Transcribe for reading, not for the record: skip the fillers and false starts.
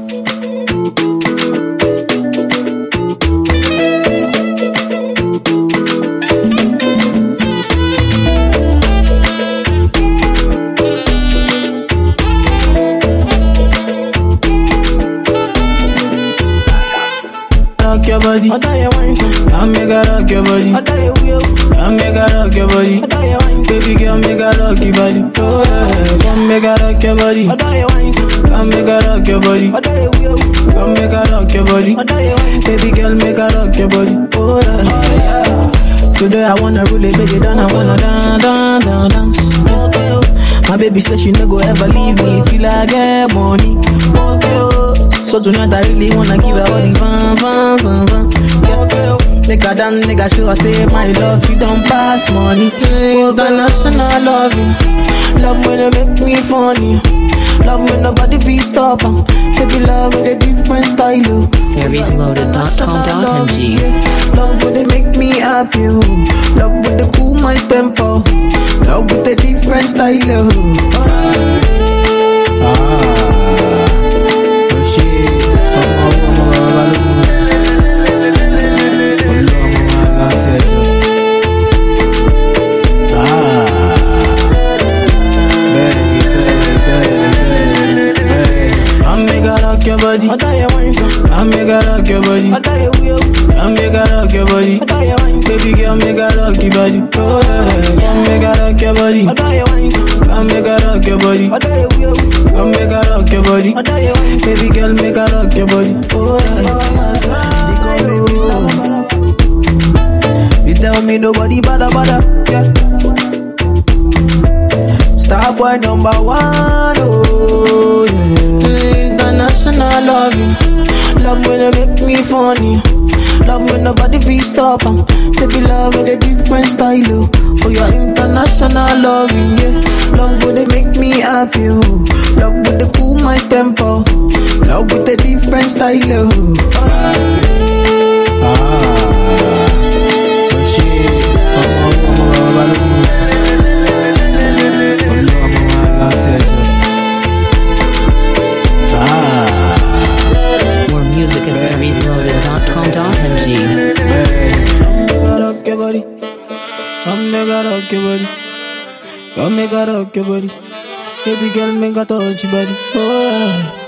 Rock your body, I tell you one thing. I make her rock your body, I tell you will. I make her rock your body, I tell you one thing. Baby girl, make her rock your body, oh yeah. Come make her rock your body, I tell you one thing. I make her rock your body, I tell you will. Come make her rock your body, I tell you one thing. Baby girl, make her rock your body, oh yeah. Today I wanna really break it down, I wanna dance. Okay, oh. My baby says she no go ever leave me till I get money. Okay, oh. So tonight I really wanna give her all the fun. Yeah, okay, oh. Make her dance, make her show her say my love, you don't pass money. International loving, love when you make me funny. Love when nobody feel stop. Baby love with a different style. SeriesLoaded.com.ng. Love when they make me happy. Love when they cool my tempo. Love with a different style. Your body, I tell you one thing. I make her rock your body, I tell you will. I make her rock your body, I tell you one thing. Baby girl, make her rock your body, oh yeah. I make her rock your body, I tell you one thing. I make her rock your body, I tell you will. I make her rock your body, I tell you one thing. Baby girl, make her rock your body, oh yeah. You tell me nobody bother, yeah. Star boy number one, oh yeah. International loving, love when you make me funny. Love when nobody feel stop. Baby love with a different style. Oh yeah, international loving, yeah. Love when they make me happy. Love with the cool my tempo. Love with a different style. More music at SeriesLoaded.com.ng. Come make her rock your body. Come make her rock your body. Baby girl, make her touch your body. Oh yeah.